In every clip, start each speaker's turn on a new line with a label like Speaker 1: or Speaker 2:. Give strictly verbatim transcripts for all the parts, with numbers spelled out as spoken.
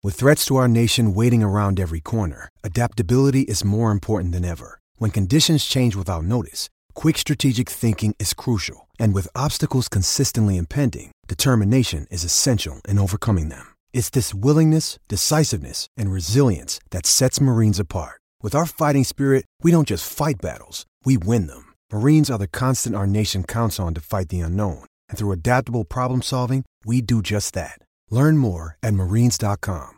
Speaker 1: With threats to our nation waiting around every corner, adaptability is more important than ever. When conditions change without notice, quick strategic thinking is crucial. And with obstacles consistently impending, determination is essential in overcoming them. It's this willingness, decisiveness, and resilience that sets Marines apart. With our fighting spirit, we don't just fight battles, we win them. Marines are the constant our nation counts on to fight the unknown. And through adaptable problem solving, we do just that. Learn more at marines dot com.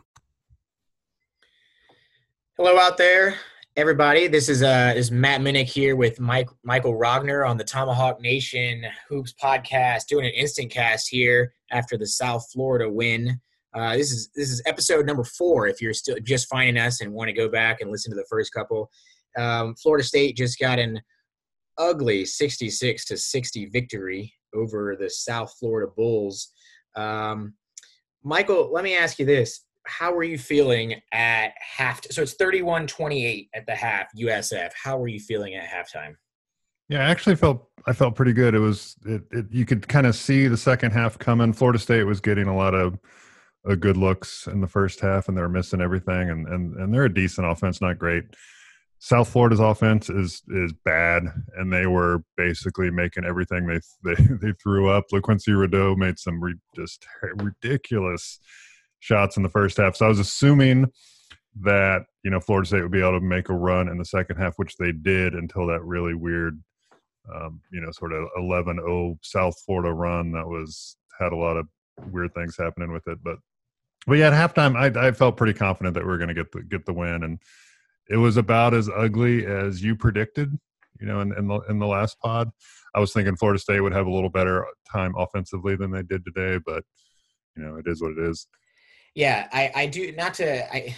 Speaker 2: Hello out there, everybody. This is uh is Matt Minnick here with Mike Michael Rogner on the Tomahawk Nation Hoops podcast, doing an instant cast here after the South Florida win. Uh, this is this is episode number four. If you're still just finding us and want to go back and listen to the first couple, um, Florida State just got an ugly sixty-six to sixty victory over the South Florida Bulls. Um, Michael, let me ask you this. How were you feeling at half? So it's thirty-one twenty-eight at the half, U S F. How were you feeling at halftime?
Speaker 3: Yeah, I actually felt I felt pretty good. It was it, it you could kind of see the second half coming. Florida State was getting a lot of uh, good looks in the first half, and they were missing everything. And and and they're a decent offense, not great. South Florida's offense is is bad, and they were basically making everything they they, they threw up. LaQuincy Rideau made some re, just ridiculous shots in the first half. So I was assuming that, you know, Florida State would be able to make a run in the second half, which they did until that really weird, um, you know, sort of eleven oh South Florida run that was had a lot of weird things happening with it. But but yeah, at halftime, I, I felt pretty confident that we were going to get the get the win, and it was about as ugly as you predicted, you know, in, in, the, in the last pod. I was thinking Florida State would have a little better time offensively than they did today, but, you know, it is what it is.
Speaker 2: Yeah, I, I do – not to – I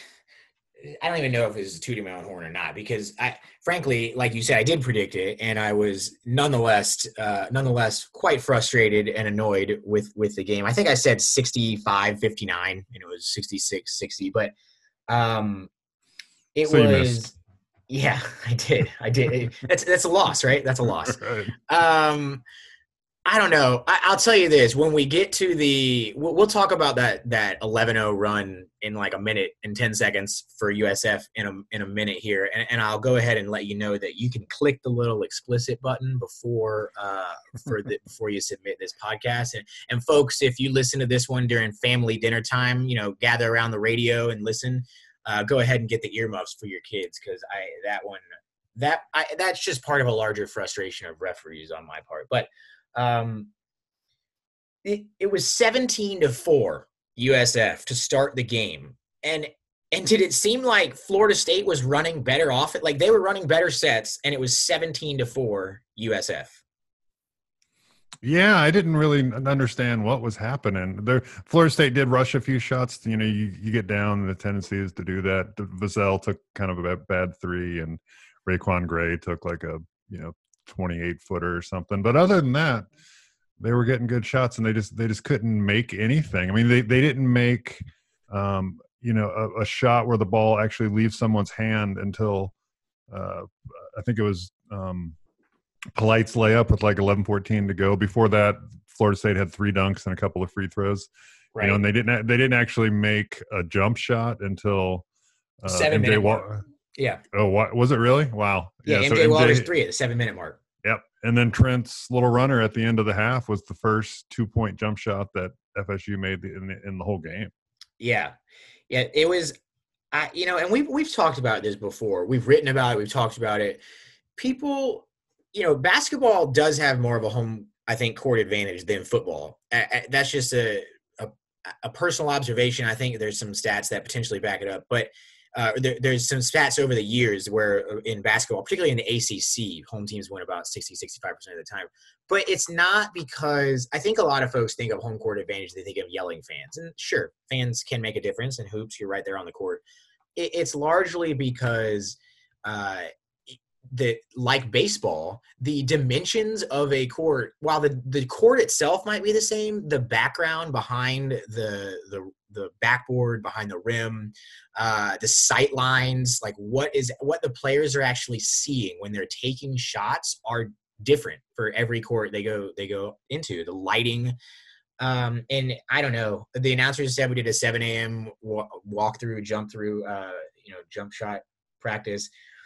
Speaker 2: I don't even know if it's tooting my own horn or not, because, I, frankly, like you said, I did predict it, and I was nonetheless uh, nonetheless quite frustrated and annoyed with, with the game. I think I said sixty-five fifty-nine, and it was sixty-six sixty, but um, – It
Speaker 3: so
Speaker 2: was, yeah, I did. I did. That's that's a loss, right? That's a loss.
Speaker 3: Right.
Speaker 2: Um, I don't know. I, I'll tell you this: when we get to the, we'll, we'll talk about that that eleven oh run in like a minute and ten seconds for U S F in a in a minute here, and, and I'll go ahead and let you know that you can click the little explicit button before uh for the before you submit this podcast. And and folks, if you listen to this one during family dinner time, you know, gather around the radio and listen. Uh, go ahead and get the earmuffs for your kids, because I that one that I that's just part of a larger frustration of referees on my part. But um, it it was seventeen to four U S F to start the game, and and did it seem like Florida State was running better off it? Like they were running better sets, and it was seventeen to four U S F.
Speaker 3: Yeah, I didn't really understand what was happening. There, Florida State did rush a few shots. You know, you, you get down, and the tendency is to do that. Vassell took kind of a bad three, and Raquan Gray took like a, you know, twenty-eight footer or something. But other than that, they were getting good shots, and they just they just couldn't make anything. I mean, they, they didn't make, um, you know, a, a shot where the ball actually leaves someone's hand until uh, I think it was um, – Polite's layup with like eleven fourteen to go. Before that, Florida State had three dunks and a couple of free throws. Right. You know, and they didn't they didn't actually make a jump shot until uh,
Speaker 2: seven minute Wa- mark. Yeah.
Speaker 3: Oh, what was it really? Wow.
Speaker 2: Yeah,
Speaker 3: yeah
Speaker 2: M J
Speaker 3: so
Speaker 2: Waller's three at the seven minute mark.
Speaker 3: Yep. And then Trent's little runner at the end of the half was the first two point jump shot that F S U made in the, in the whole game.
Speaker 2: Yeah. Yeah. It was, I you know, and we've we've talked about this before. We've written about it. We've talked about it. People. You know, basketball does have more of a home, I think, court advantage than football. That's just a, a, a personal observation. I think there's some stats that potentially back it up. But uh, there, there's some stats over the years where in basketball, particularly in the A C C, home teams win about sixty, sixty-five percent of the time. But it's not because – I think a lot of folks think of home court advantage. They think of yelling fans. And sure, fans can make a difference in hoops. You're right there on the court. It, it's largely because uh, – that like baseball, the dimensions of a court, while the, the court itself might be the same, the background behind the the the backboard, behind the rim, uh, the sight lines, like what is what the players are actually seeing when they're taking shots are different for every court they go they go into. The lighting, Um, and I don't know, the announcers said we did a seven a.m. walk through, jump through, uh, you know, jump shot practice.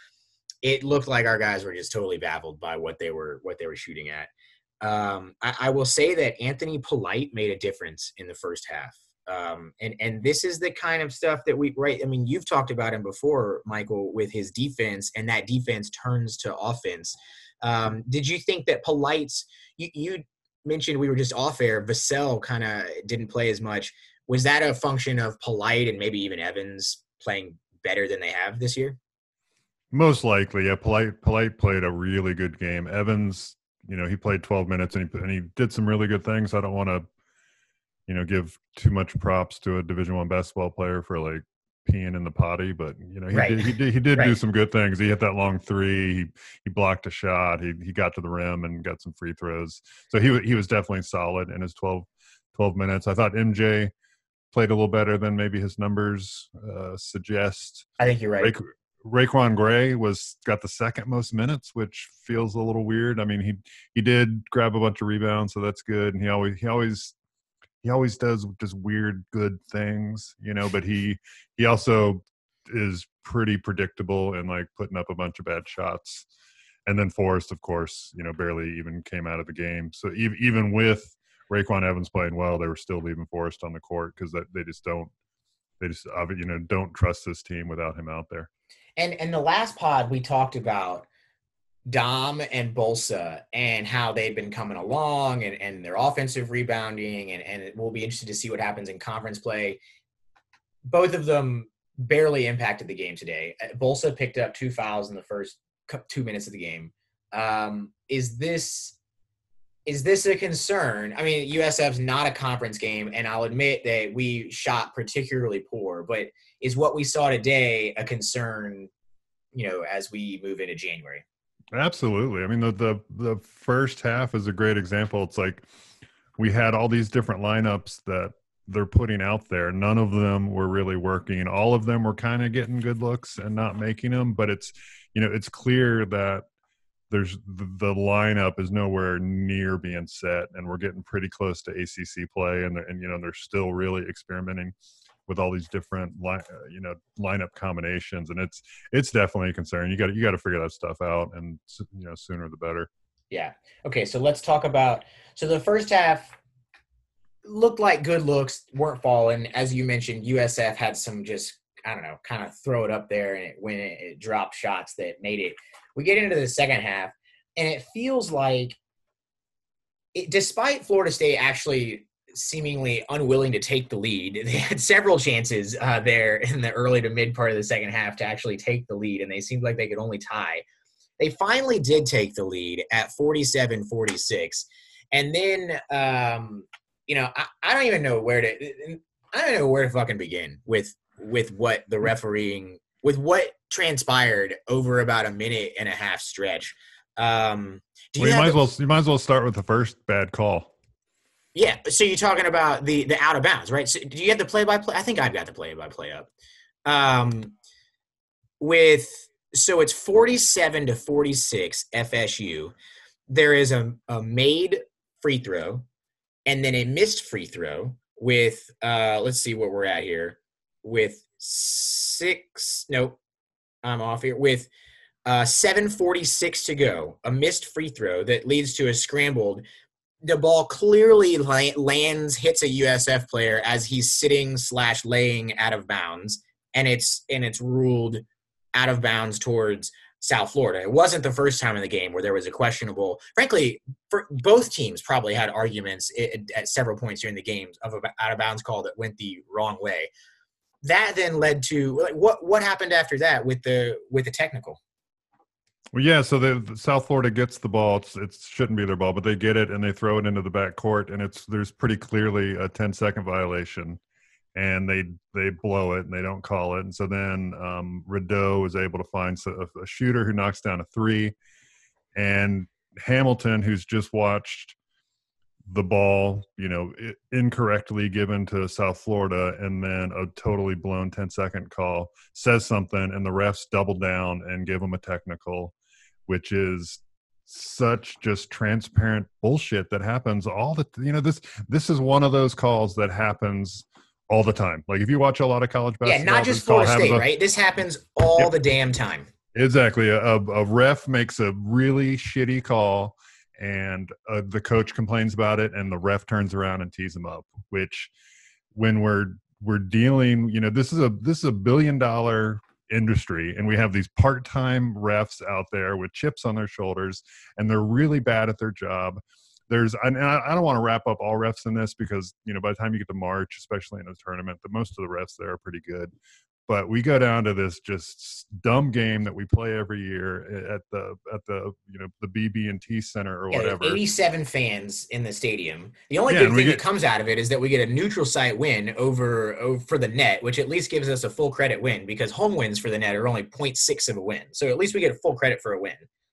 Speaker 2: It looked like our guys were just totally baffled by what they were, what they were shooting at. Um, I, I will say that Anthony Polite made a difference in the first half. Um, and, and this is the kind of stuff that we, right. I mean, you've talked about him before, Michael, with his defense, and that defense turns to offense. Um, did you think that Polite's, you, you mentioned we were just off air, Vassell kind of didn't play as much. Was that a function of Polite and maybe even Evans playing better than they have this year?
Speaker 3: Most likely. Yeah. Polite, Polite played a really good game. Evans, you know, he played twelve minutes and he, and he did some really good things. I don't want to, you know, give too much props to a Division One basketball player for like peeing in the potty, but you know, he
Speaker 2: right.
Speaker 3: did he did he did
Speaker 2: right.
Speaker 3: do some good things. He hit that long three. He he blocked a shot. He he got to the rim and got some free throws. So he he was definitely solid in his twelve, twelve minutes. I thought M J played a little better than maybe his numbers uh, suggest.
Speaker 2: I think you're right.
Speaker 3: Ray, Raekwon Gray was got the second most minutes, which feels a little weird. I mean, he he did grab a bunch of rebounds, so that's good. And he always he always he always does just weird good things, you know. But he he also is pretty predictable and like putting up a bunch of bad shots. And then Forrest, of course, you know, barely even came out of the game. So even even with Raekwon Evans playing well, they were still leaving Forrest on the court because they just don't they just you know don't trust this team without him out there.
Speaker 2: And and the last pod we talked about Dom and Bolsa and how they've been coming along and, and their offensive rebounding, and, and it will be interested to see what happens in conference play. Both of them barely impacted the game today. Bolsa picked up two fouls in the first two minutes of the game. Um, is this is this a concern? I mean, U S F's not a conference game, and I'll admit that we shot particularly poor, but is what we saw today a concern, you know, as we move into January?
Speaker 3: Absolutely. I mean, the, the the first half is a great example. It's like we had all these different lineups that they're putting out there. None of them were really working. All of them were kind of getting good looks and not making them. But it's, you know, it's clear that there's the, the lineup is nowhere near being set, and we're getting pretty close to A C C play. And, and you know, they're still really experimenting with all these different, line, uh, you know, lineup combinations, and it's it's definitely a concern. You got you got to figure that stuff out, and you know, sooner the better.
Speaker 2: Yeah. Okay. So let's talk about. So the first half looked like good looks, weren't falling. As you mentioned, U S F had some just I don't know, kind of throw it up there, and it, when it, it dropped shots that made it. We get into the second half, and it feels like, it, despite Florida State actually seemingly unwilling to take the lead. They had several chances uh, there in the early to mid part of the second half to actually take the lead, and they seemed like they could only tie. They finally did take the lead at forty-seven forty-six. And then, um, you know, I, I don't even know where to – I don't know where to fucking begin with with what the refereeing – with what transpired over about a minute and a half stretch. Um, do
Speaker 3: well,
Speaker 2: you,
Speaker 3: you might
Speaker 2: the,
Speaker 3: as well you might as well start with the first bad call.
Speaker 2: Yeah, so you're talking about the the out of bounds, right? So do you have the play by play? I think I've got the play by play up. Um, with so it's forty-seven to forty-six F S U. There is a, a made free throw, and then a missed free throw with uh, let's see what we're at here with six. Nope, I'm off here with uh, seven forty-six to go. A missed free throw that leads to a scrambled. The ball clearly lands, hits a U S F player as he's sitting slash laying out of bounds, and it's and it's ruled out of bounds towards South Florida. It wasn't the first time in the game where there was a questionable. Frankly, for both teams probably had arguments at, at several points during the games of an out of bounds call that went the wrong way. That then led to like what what happened after that with the with the technical.
Speaker 3: Well, yeah, so the, the South Florida gets the ball. It's, it shouldn't be their ball, but they get it and they throw it into the back court, and it's there's pretty clearly a ten-second violation, and they they blow it and they don't call it. And so then um, Rideau is able to find a, a shooter who knocks down a three, and Hamilton, who's just watched the ball, you know, incorrectly given to South Florida and then a totally blown ten-second call, says something, and the refs double down and give them a technical, which is such just transparent bullshit that happens all the you know this this is one of those calls that happens all the time. Like if you watch a lot of college basketball,
Speaker 2: Yeah, not just
Speaker 3: this call
Speaker 2: Florida State,
Speaker 3: happens-
Speaker 2: right? This happens all
Speaker 3: Yep.
Speaker 2: the damn time.
Speaker 3: Exactly. A, a ref makes a really shitty call, and uh, the coach complains about it, and the ref turns around and tees him up. Which, when we're we're dealing, you know, this is a this is a billion dollar industry, and we have these part-time refs out there with chips on their shoulders, and they're really bad at their job. There's, and I, I don't want to wrap up all refs in this because, you know, by the time you get to March, especially in a tournament, the most of the refs there are pretty good. But we go down to this just dumb game that we play every year at the at the you know the B B and T Center or
Speaker 2: Yeah, there's
Speaker 3: whatever.
Speaker 2: eighty-seven fans in the stadium. The only
Speaker 3: Yeah,
Speaker 2: good
Speaker 3: and we
Speaker 2: thing
Speaker 3: get-
Speaker 2: that comes out of it is that we get a neutral site win over, over for the net, which at least gives us a full credit win because home wins for the net are only zero point six of a win. So at least we get a full credit for a win.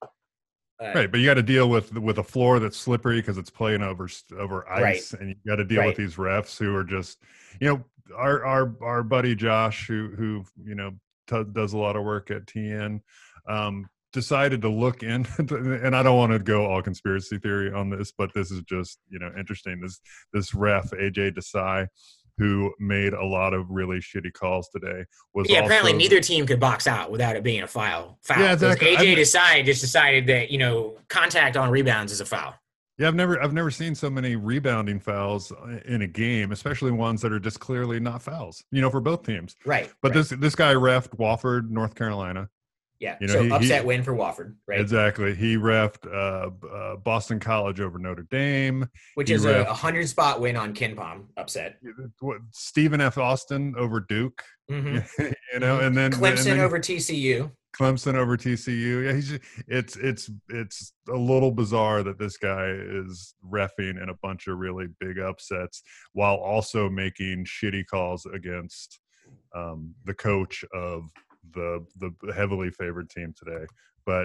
Speaker 2: Uh,
Speaker 3: Right, but you got to deal with with a floor that's slippery because it's playing over over ice,
Speaker 2: Right.
Speaker 3: and you got to deal
Speaker 2: Right.
Speaker 3: with these refs who are just, you know, our our our buddy Josh, who who you know t- does a lot of work at T N, um, decided to look in, and I don't want to go all conspiracy theory on this, but this is just you know interesting. This this ref A J Desai, who made a lot of really shitty calls today, was
Speaker 2: Yeah, apparently
Speaker 3: also-
Speaker 2: neither team could box out without it being a foul. Foul.
Speaker 3: Yeah,
Speaker 2: 'Cause
Speaker 3: exactly.
Speaker 2: A J
Speaker 3: I've-
Speaker 2: decided just decided that you know contact on rebounds is a foul.
Speaker 3: Yeah, I've never I've never seen so many rebounding fouls in a game, especially ones that are just clearly not fouls. You know, for both teams.
Speaker 2: Right.
Speaker 3: But
Speaker 2: right.
Speaker 3: this this guy refed Wofford, North Carolina.
Speaker 2: yeah.
Speaker 3: you know,
Speaker 2: so
Speaker 3: he-
Speaker 2: upset
Speaker 3: he-
Speaker 2: win for Wofford, right?
Speaker 3: Exactly. He refed uh, uh, Boston College over Notre Dame.
Speaker 2: Which
Speaker 3: he
Speaker 2: is a,
Speaker 3: ref-
Speaker 2: a hundred spot win on Ken Palm. Upset.
Speaker 3: What, Stephen F. Austin over Duke.
Speaker 2: hmm
Speaker 3: you know, and then
Speaker 2: Clemson
Speaker 3: and then
Speaker 2: over T C U.
Speaker 3: Clemson over T C U. Yeah, he's just, it's it's it's a little bizarre that this guy is reffing in a bunch of really big upsets while also making shitty calls against um, the coach of the the heavily favored team today. But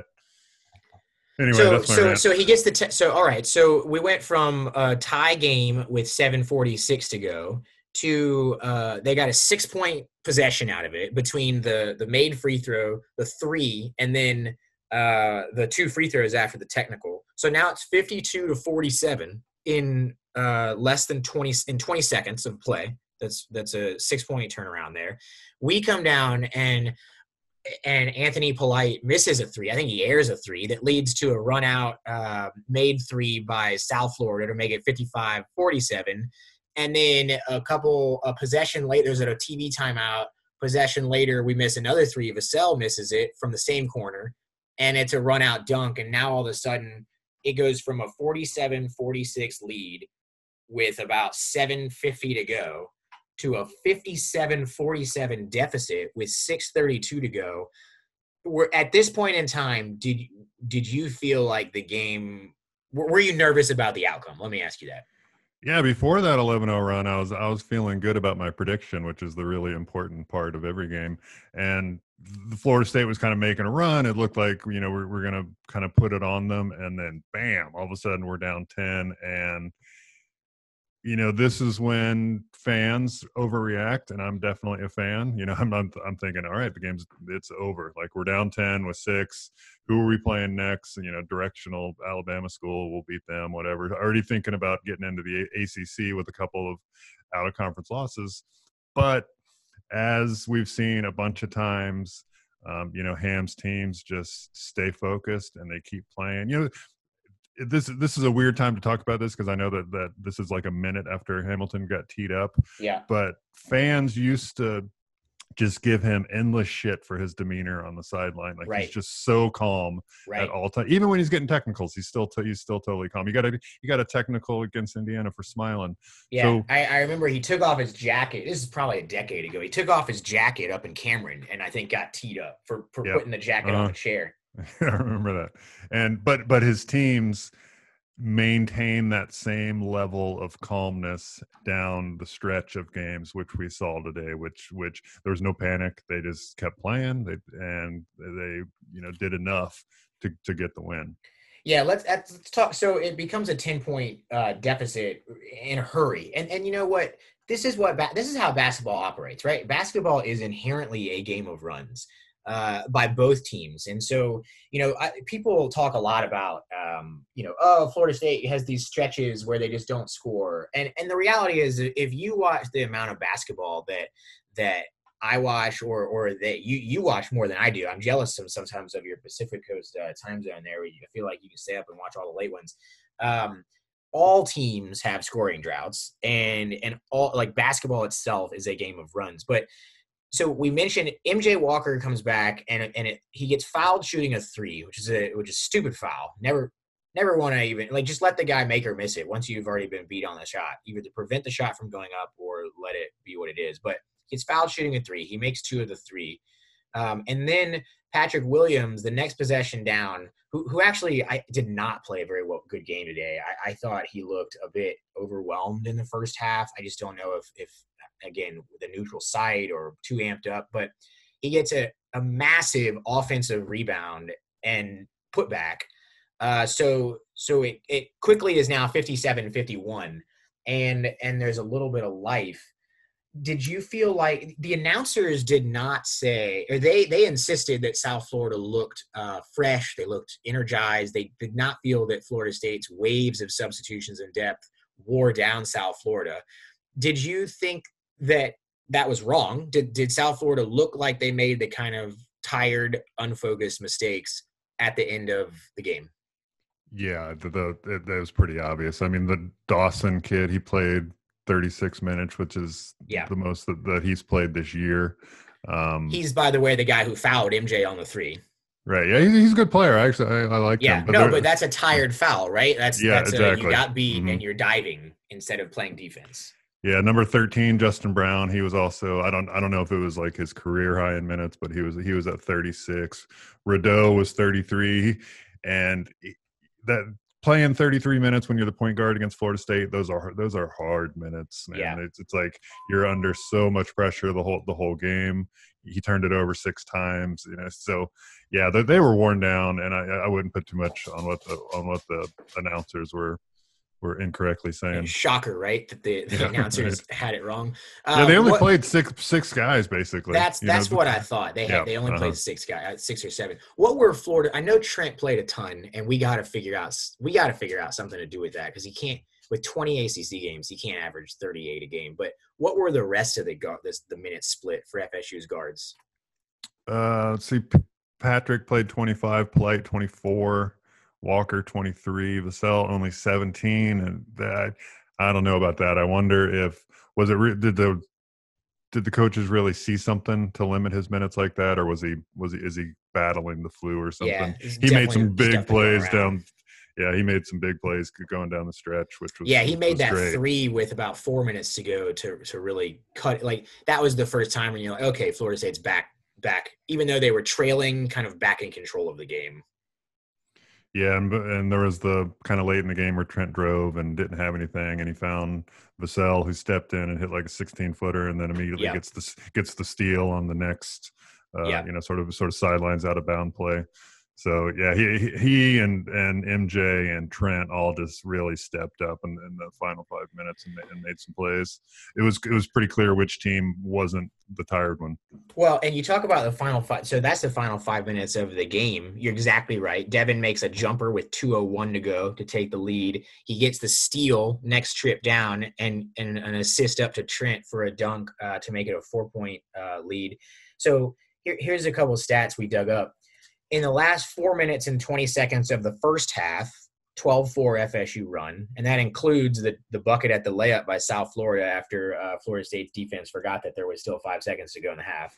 Speaker 3: anyway,
Speaker 2: so
Speaker 3: that's my
Speaker 2: so
Speaker 3: rant.
Speaker 2: so he gets the te- so all right. So we went from a tie game with seven forty-six to go to uh, they got a six point possession out of it between the the made free throw, the three, and then uh, the two free throws after the technical. So now it's fifty-two to forty-seven in uh, less than twenty in twenty seconds of play. That's that's a six point turnaround there. We come down and and Anthony Polite misses a three. I think he airs a three that leads to a run out uh, made three by South Florida to make it fifty-five forty-seven. And then a couple a possession later, there's a T V timeout. Possession later, we miss another three. Vassell misses it from the same corner, and it's a run out dunk. And now all of a sudden, it goes from a forty-seven forty-six lead with about seven fifty to go to a fifty-seven forty-seven deficit with six thirty-two to go. We're, at this point in time, did did you feel like the game? Were, were you nervous about the outcome? Let me ask you that.
Speaker 3: Yeah, before that eleven oh run, I was I was feeling good about my prediction, which is the really important part of every game. And the Florida State was kind of making a run. It looked like, you know, we're, we're going to kind of put it on them. And then, bam, all of a sudden we're down ten. And, you know, this is when fans overreact, and I'm definitely a fan. You know, I'm I'm, I'm thinking, all right, the game's it's over. Like, we're down ten with six. Who are we playing next? You know, directional Alabama school, we'll beat them, whatever. Already thinking about getting into the A C C with a couple of out-of-conference losses. But as we've seen a bunch of times, um, you know, Ham's teams just stay focused and they keep playing. You know, this this is a weird time to talk about this because I know that that this is like a minute after Hamilton got teed up.
Speaker 2: Yeah.
Speaker 3: But fans used to just give him endless shit for his demeanor on the sideline. Like,
Speaker 2: Right.
Speaker 3: he's just so calm
Speaker 2: Right.
Speaker 3: at all times. Even when he's getting technicals, he's still t- he's still totally calm. You got a you got a technical against Indiana for smiling.
Speaker 2: Yeah,
Speaker 3: So-
Speaker 2: I, I remember he took off his jacket. This is probably a decade ago. He took off his jacket up in Cameron, and I think got teed up for, for
Speaker 3: Yep.
Speaker 2: putting the jacket
Speaker 3: Uh-huh.
Speaker 2: on the chair.
Speaker 3: I remember that. And but but his teams maintain that same level of calmness down the stretch of games, which we saw today, which which there was no panic. They just kept playing. They and they you know did enough to to get the win.
Speaker 2: Yeah, let's, let's talk. So it becomes a ten point uh, deficit in a hurry, and and you know what? This is what ba- this is how basketball operates, right? Basketball is inherently a game of runs. uh, by both teams. And so, you know, I, people talk a lot about, um, you know, oh, Florida State has these stretches where they just don't score. And and the reality is, if you watch the amount of basketball that that I watch, or or that you you watch more than I do, I'm jealous of sometimes of your Pacific Coast uh, time zone there, where you feel like you can stay up and watch all the late ones. Um, all teams have scoring droughts, and and all like basketball itself is a game of runs. But so we mentioned M J Walker comes back and and it, he gets fouled shooting a three, which is a which is a stupid foul. Never never want to even like just let the guy make or miss it once you've already been beat on the shot. Either to prevent the shot from going up or let it be what it is. But he gets fouled shooting a three. He makes two of the three. Um, and then Patrick Williams, the next possession down, who who actually I did not play a very well good game today. I, I thought he looked a bit overwhelmed in the first half. I just don't know if if again the neutral site or too amped up, but he gets a, a massive offensive rebound and put back. Uh, so so it, it quickly is now fifty-seven fifty-one, and and there's a little bit of life. Did you feel like the announcers did not say, or they they insisted that South Florida looked uh, fresh, they looked energized, they did not feel that Florida State's waves of substitutions and depth wore down South Florida. Did you think that that was wrong? Did did South Florida look like they made the kind of tired, unfocused mistakes at the end of the game?
Speaker 3: Yeah, the, the it, that was pretty obvious. I mean, the Dawson kid, he played thirty-six minutes, which is
Speaker 2: yeah.
Speaker 3: the most that, that he's played this year. Um,
Speaker 2: he's, by the way, the guy who fouled M J on the three.
Speaker 3: Right. Yeah, he's a good player. Actually, I, I like
Speaker 2: yeah,
Speaker 3: him. But
Speaker 2: no, but that's a tired foul, right? That's
Speaker 3: yeah,
Speaker 2: that's
Speaker 3: exactly.
Speaker 2: A, you got beat
Speaker 3: mm-hmm.
Speaker 2: and you're diving instead of playing defense.
Speaker 3: Yeah, number thirteen, Justin Brown. He was also I don't I don't know if it was like his career high in minutes, but he was he was at thirty-six. Rideau was thirty-three, and that playing thirty-three minutes when you're the point guard against Florida State, those are those are hard minutes, man.
Speaker 2: Yeah.
Speaker 3: It's it's like you're under so much pressure the whole the whole game. He turned it over six times, you know. So yeah, they, they were worn down, and I, I wouldn't put too much on what the on what the announcers were were incorrectly saying.
Speaker 2: Shocker, right? That the, the
Speaker 3: yeah,
Speaker 2: announcers
Speaker 3: right.
Speaker 2: had it wrong.
Speaker 3: Um, yeah, they only what, played six six guys basically.
Speaker 2: That's that's know? what I thought. They had yeah, they only uh-huh. played six guys, six or seven. What were Florida? I know Trent played a ton, and we got to figure out we got to figure out something to do with that because he can't with twenty A C C games he can't average thirty-eight a game. But what were the rest of the guard this the minutes split for F S U's guards?
Speaker 3: Uh, let's see. P- Patrick played twenty-five, Polite twenty-four. Walker twenty-three, Vassell only seventeen, and that I don't know about that. I wonder if was it re- did the did the coaches really see something to limit his minutes like that, or was he was he is he battling the flu or something?
Speaker 2: Yeah,
Speaker 3: he made some big plays down. Yeah, he made some big plays going down the stretch, which was
Speaker 2: yeah. He made that
Speaker 3: great.
Speaker 2: three with about four minutes to go to to really cut. Like that was the first time when you're like, okay, Florida State's back back, even though they were trailing, kind of back in control of the game.
Speaker 3: Yeah, and, and there was the kind of late in the game where Trent drove and didn't have anything, and he found Vassell, who stepped in and hit like a sixteen-footer, and then immediately
Speaker 2: yeah.
Speaker 3: gets the gets the steal on the next, uh,
Speaker 2: yeah.
Speaker 3: you know, sort of sort of sidelines out of bound play. So yeah, he he and and M J and Trent all just really stepped up in, in the final five minutes and, and made some plays. It was it was pretty clear which team wasn't the tired one.
Speaker 2: Well, and you talk about the final five. So that's the final five minutes of the game. You're exactly right. Devin makes a jumper with two oh one to go to take the lead. He gets the steal next trip down and, and an assist up to Trent for a dunk uh, to make it a four-point uh, lead. So here, here's a couple of stats we dug up. In the last four minutes and twenty seconds of the first half, twelve four F S U run, and that includes the, the bucket at the layup by South Florida after uh, Florida State's defense forgot that there was still five seconds to go in the half.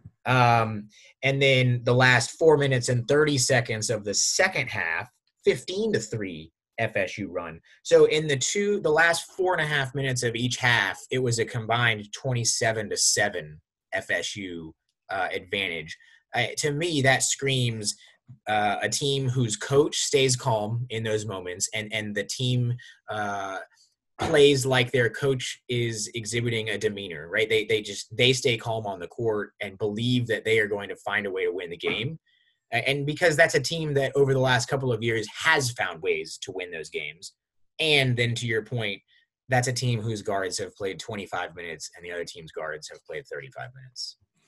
Speaker 2: um, and then the last four minutes and thirty seconds of the second half, fifteen to three F S U run. So in the two, the last four and a half minutes of each half, it was a combined twenty-seven to seven F S U uh, advantage. Uh, to me, that screams uh, a team whose coach stays calm in those moments, and and the team uh, plays like their coach is exhibiting a demeanor. Right? They they just they stay calm on the court and believe that they are going to find a way to win the game. And because that's a team that over the last couple of years has found ways to win those games. And then to your point, that's a team whose guards have played twenty-five minutes and the other team's guards have played thirty-five minutes.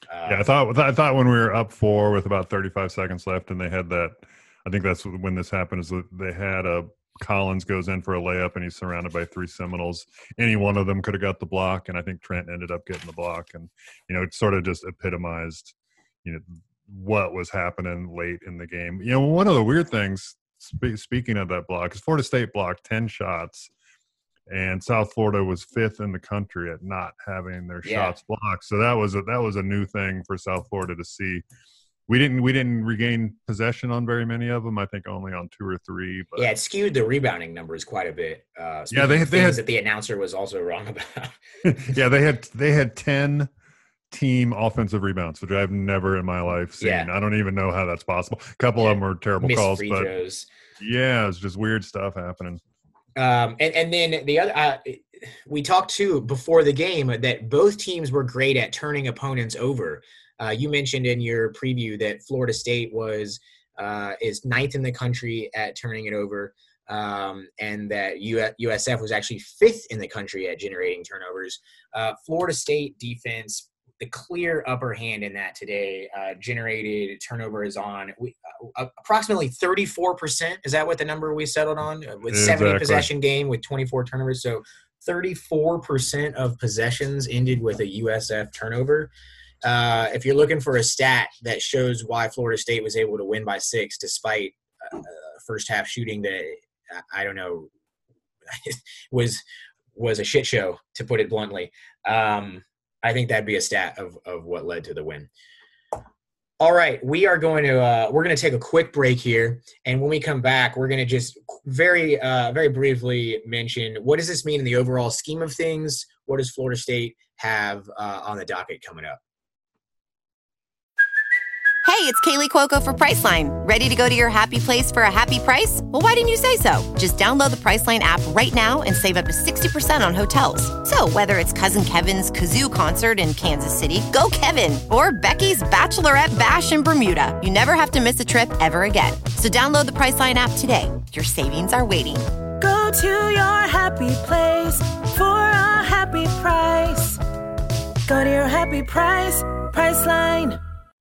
Speaker 2: Uh,
Speaker 3: yeah, I thought I thought when we were up four with about thirty-five seconds left, and they had that. I think that's when this happened. Is that they had a Collins goes in for a layup, and he's surrounded by three Seminoles. Any one of them could have got the block, and I think Trent ended up getting the block. And you know, it sort of just epitomized, you know, what was happening late in the game. You know, one of the weird things, spe- speaking of that block, is Florida State blocked ten shots. And South Florida was fifth in the country at not having their
Speaker 2: Yeah.
Speaker 3: shots blocked. So that was a, that was a new thing for South Florida to see. We didn't we didn't regain possession on very many of them. I think only on two or three. But
Speaker 2: yeah, it skewed the rebounding numbers quite a bit. Uh,
Speaker 3: yeah, they
Speaker 2: of
Speaker 3: they
Speaker 2: things
Speaker 3: had
Speaker 2: that the announcer was also wrong about.
Speaker 3: yeah they had they had ten team offensive rebounds, which I've never in my life seen.
Speaker 2: Yeah.
Speaker 3: I don't even know how that's possible. A couple
Speaker 2: Yeah.
Speaker 3: of them were terrible
Speaker 2: Missed
Speaker 3: calls,
Speaker 2: free
Speaker 3: but
Speaker 2: throws.
Speaker 3: yeah, it's just weird stuff happening.
Speaker 2: Um, and, and then the other, uh, we talked too before the game that both teams were great at turning opponents over. Uh, you mentioned in your preview that Florida State was uh, is ninth in the country at turning it over, um, and that U S F was actually fifth in the country at generating turnovers. Uh, Florida State defense, the clear upper hand in that today, uh, generated turnovers on we, uh, approximately thirty-four percent. Is that what the number we settled on? Uh, with
Speaker 3: Exactly.
Speaker 2: seventy possession game with twenty-four turnovers. So thirty-four percent of possessions ended with a U S F turnover. Uh, if you're looking for a stat that shows why Florida State was able to win by six despite uh, first half shooting that, I don't know, was was a shit show, to put it bluntly. Um, I think that'd be a stat of, of what led to the win. All right, we are going to uh, we're going to take a quick break here, and when we come back, we're going to just very uh, very briefly mention what does this mean in the overall scheme of things. What does Florida State have uh, on the docket coming up?
Speaker 4: Hey, it's Kaylee Cuoco for Priceline. Ready to go to your happy place for a happy price? Well, why didn't you say so? Just download the Priceline app right now and save up to sixty percent on hotels. So whether it's Cousin Kevin's Kazoo Concert in Kansas City, go Kevin, or Becky's Bachelorette Bash in Bermuda, you never have to miss a trip ever again. So download the Priceline app today. Your savings are waiting.
Speaker 5: Go to your happy place for a happy price. Go to your happy price, Priceline.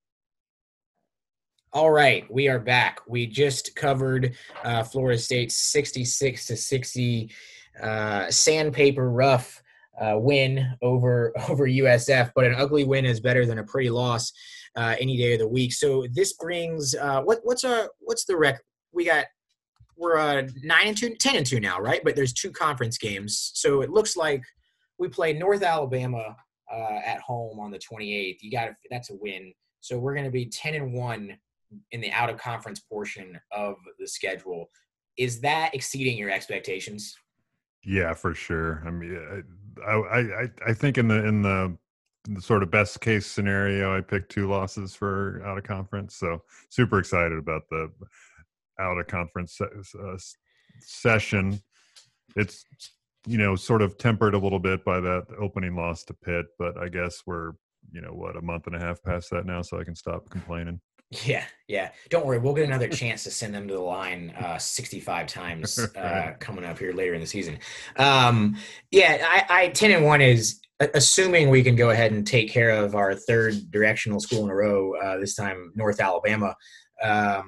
Speaker 2: All right, we are back. We just covered uh, Florida State's sixty-six to sixty uh, sandpaper rough uh, win over over U S F, but an ugly win is better than a pretty loss uh, any day of the week. So this brings uh, what what's our what's the record? We got we're uh, nine and two, ten and two now, right? But there's two conference games, so it looks like we play North Alabama uh, at home on the twenty-eighth. You got to that's a win. So we're going to be ten and one in the out of conference portion of the schedule. Is that exceeding your expectations?
Speaker 3: Yeah, for sure. I mean, I I I think in the in the, in the sort of best case scenario, I picked two losses for out of conference. So super excited about the out of conference se- uh, session. It's, you know, sort of tempered a little bit by that opening loss to Pitt, but I guess we're, you know, what, a month and a half past that now, so I can stop complaining.
Speaker 2: Yeah, yeah. Don't worry. We'll get another chance to send them to the line uh, sixty-five times uh, coming up here later in the season. Um, yeah, I, I ten and one is assuming we can go ahead and take care of our third directional school in a row. Uh, this time, North Alabama um,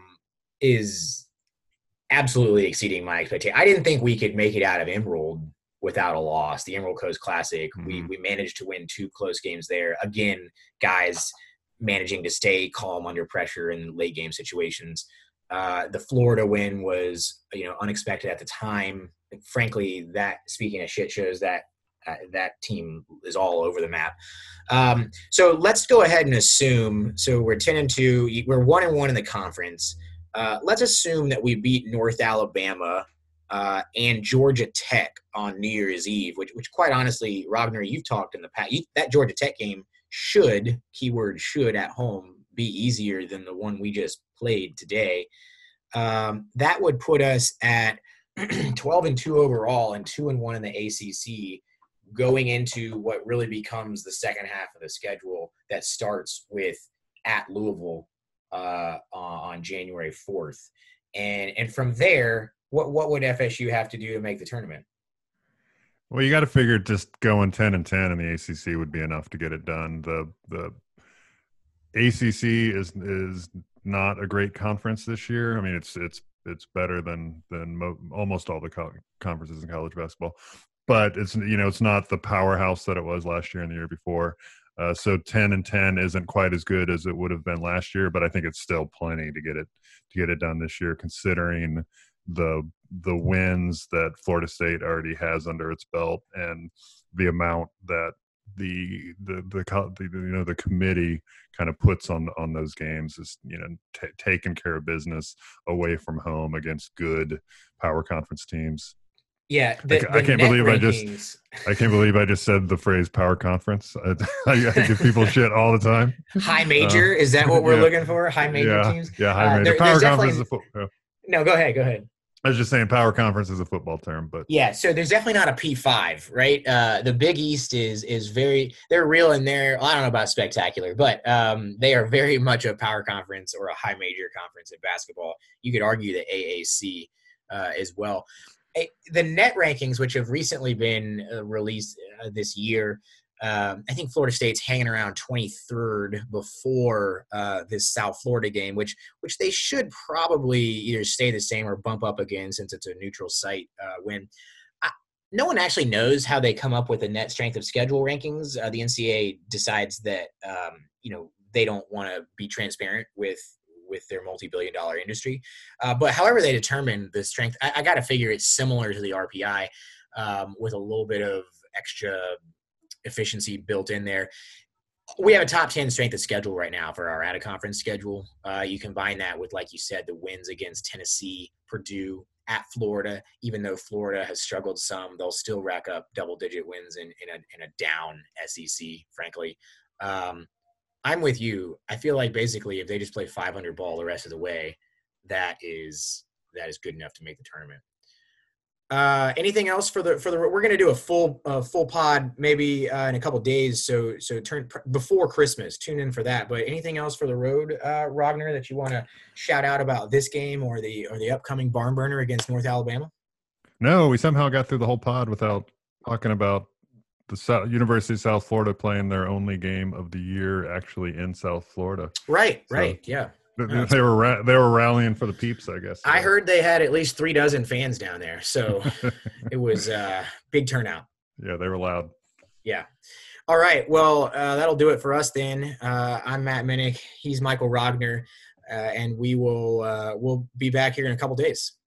Speaker 2: is absolutely exceeding my expectation. I didn't think we could make it out of Emerald without a loss. The Emerald Coast Classic, mm-hmm. we we managed to win two close games there. Again, guys managing to stay calm under pressure in late game situations. Uh, the Florida win was, you know, unexpected at the time. Frankly, that speaking of shit shows, that uh, that team is all over the map. Um, so let's go ahead and assume. So we're ten and two. We're one and one in the conference. Uh, let's assume that we beat North Alabama uh, and Georgia Tech on New Year's Eve. Which, which quite honestly, Robner, you've talked in the past. You, that Georgia Tech game should, keyword should, at home be easier than the one we just played today. Um, that would put us at twelve and two overall and two and one in the A C C going into what really becomes the second half of the schedule that starts with at Louisville uh, on January fourth. And and from there, what what would F S U have to do to make the tournament?
Speaker 3: Well, you got to figure just going ten and ten in the A C C would be enough to get it done. The the A C C is is not a great conference this year. I mean, it's it's it's better than than mo- almost all the co- conferences in college basketball, but it's you know it's not the powerhouse that it was last year and the year before. Uh, so ten and ten isn't quite as good as it would have been last year, but I think it's still plenty to get it to get it done this year, considering the the wins that Florida State already has under its belt and the amount that the the the, the you know the committee kind of puts on on those games is you know t- taking care of business away from home against good power conference teams.
Speaker 2: Yeah, the,
Speaker 3: I,
Speaker 2: the
Speaker 3: I can't
Speaker 2: net
Speaker 3: believe
Speaker 2: rankings.
Speaker 3: I just I can't believe I just said the phrase power conference. I, I, I give people shit all the time.
Speaker 2: High major,
Speaker 3: Uh,
Speaker 2: is that what we're
Speaker 3: yeah.
Speaker 2: looking for? High major
Speaker 3: yeah,
Speaker 2: teams?
Speaker 3: Yeah, high
Speaker 2: Uh,
Speaker 3: major.
Speaker 2: there-
Speaker 3: Power
Speaker 2: there's
Speaker 3: conference is
Speaker 2: definitely-
Speaker 3: a fo- uh,
Speaker 2: No, go ahead, go ahead.
Speaker 3: I was just saying power conference is a football term, but
Speaker 2: Yeah, so there's definitely not a P five, right? Uh, the Big East is is very – they're real in there. I don't know about spectacular, but um, they are very much a power conference or a high major conference in basketball. You could argue the A A C uh, as well. A, the net rankings, which have recently been uh, released uh, this year, um, I think Florida State's hanging around twenty-third before uh, this South Florida game, which which they should probably either stay the same or bump up again since it's a neutral site uh, win. I, no one actually knows how they come up with the net strength of schedule rankings. Uh, the N C double A decides that um, you know they don't want to be transparent with with their multi-billion dollar industry. Uh, but however they determine the strength, I, I got to figure it's similar to the R P I um, with a little bit of extra efficiency built in there. We have a top ten strength of schedule right now for our out of conference schedule. Uh, you combine that with, like you said, the wins against Tennessee, Purdue, at Florida. Even though Florida has struggled some, they'll still rack up double digit wins in, in, a, in a down S E C, frankly. Um, I'm with you. I feel like basically if they just play five hundred ball the rest of the way, that is that is good enough to make the tournament. Uh, anything else for the for the? We're going to do a full uh, full pod maybe uh, in a couple days. So so turn before Christmas. Tune in for that. But anything else for the road, uh, Ragnar, that you want to shout out about this game or the or the upcoming barn burner against North Alabama?
Speaker 3: no, we somehow got through the whole pod without talking about the South, University of South Florida playing their only game of the year actually in South Florida.
Speaker 2: Right,
Speaker 3: So,
Speaker 2: right, yeah.
Speaker 3: They, they were ra- they were rallying for the peeps, I guess.
Speaker 2: I heard they had at least three dozen fans down there, so it was a uh, big turnout.
Speaker 3: Yeah, they were loud.
Speaker 2: Yeah. All right. Well, uh, that'll do it for us then. Uh, I'm Matt Minnick. He's Michael Ragnar, uh, and we will uh, we'll be back here in a couple days.